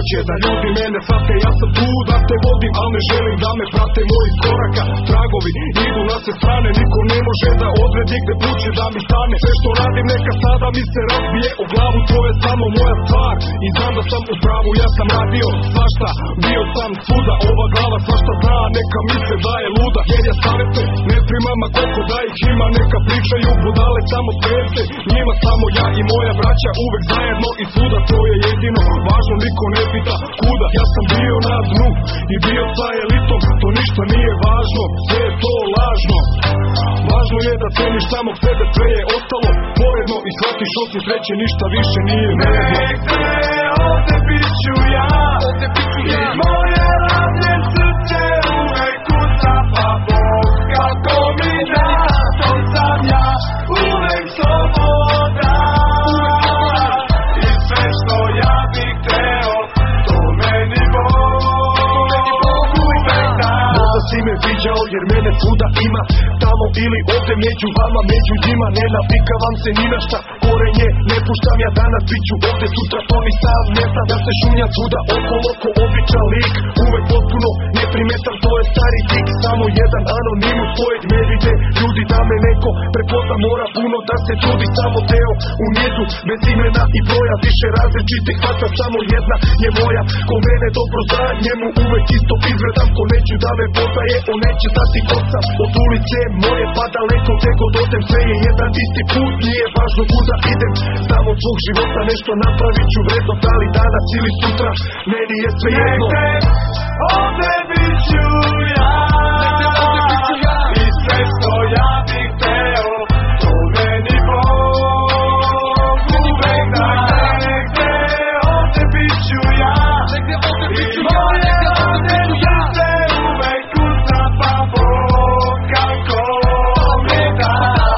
hoće da ljudi mene shvate, ja sam tu da te vodim, al ne želim da me prate mojih koraka. Tragovi idu na sve strane, niko ne može da odredi gde put će da mi stane. Sve što radim neka sada mi se razbije o glavu, to je samo moja stvar i znam da sam u pravu. Ja sam radio svašta, bio sam svuda, ova glava svašta zna, neka misle da je luda. Jer ja savete ne primam, a koliko da ih ima, neka pričaju budale samo svete. Njima samo ja i moja braća uvek zajedno i svuda, to je jedino važno, niko ne pita kuda. Ja sam bio na dnu i bio sa elitom, to ništa nije važno, sve je to lažno. Važno je da ceniš samog sebe, sve je ostalo poredno i shvatiš osim sreće ništa više nije vredno. Negde ovde biću ja, i moje radnje srce uvek kuca, pa Bog kako mi da, to sam ja uvek slobodan. I sve što ja bih hteo, to meni Bog uvek da. Možda si me viđao jer mene svuda ima, tamo ili ovde među vama, među njima. Ne navikavam se ni na šta, korenje ne puštam ja danas, bit ću ovde sutra, to ni sam ne zna da se šunja svuda okolo ko običan lik. Uvek potpuno neprimetan, to je stari tik, samo jedan anonimus kojeg ne vide ljudi. Da me neko prepozna mora puno da se trudi, samo deo u nizu bez imena i broja, više različitih faca, samo jedna je moja. Ko mene dobro zna, njemu uvek isto izgledam, ko neću da me poznaje, on neće znati ko sam. Od ulice moje pa daleko gde god odem, sve je jedan isti put, nije važno kuda idem. Znam od svog života nešto napravit ću vredno, da li danas ili sutra, meni je sve jedno. Negde ovde biću ja, i sve što ja bih hteo, to meni Bog uvek da. Negde ovde biću ja, i moje radnje srce uvek kuca, pa Bog kako mi da.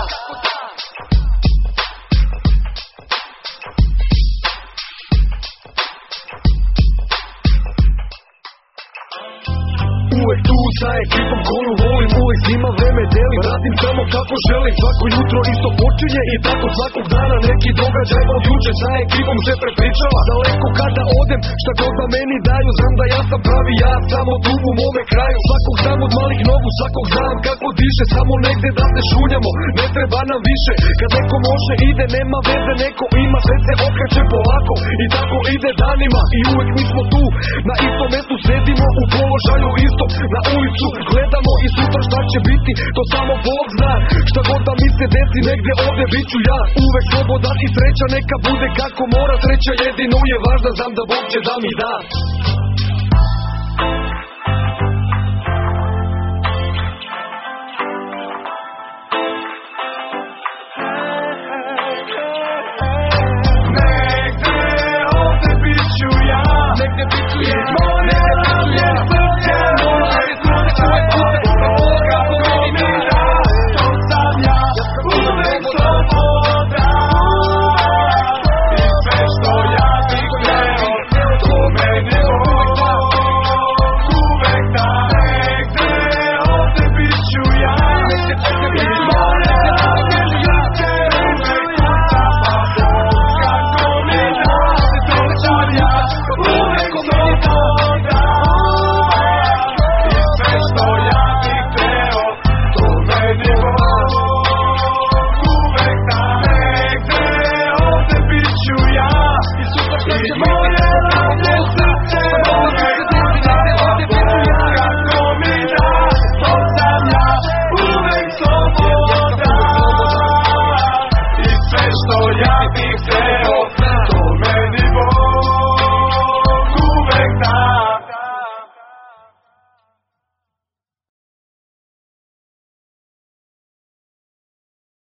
Uvek tu sa ekipom koju volim, uvek s njima vreme delim, radim samo kako želim, svako jutro isto počinje i tako svakog dana neki događaj od juče sa ekipom se prepričava. Daleko kada odem, šta god da meni daju, znam da ja sam pravi, ja samo tu u mome kraju. Svakog znam od malih nogu, svakog znam kako diše, samo negde da se šunjamo, ne treba nam više. Kad neko može ide, nema veze, neko ima, sve se okreće polako i tako ide danima. I uvek mi smo tu, na istom mestu sedimo u položaju isto, na ulicu gledamo i sutra šta će biti, to samo Bog zna. Šta god da mi se desi, negde ovde bit ću ja uvek slobodan i sreća neka bude kako mora. Sreća jedino je važna, znam da Bog će da mi da.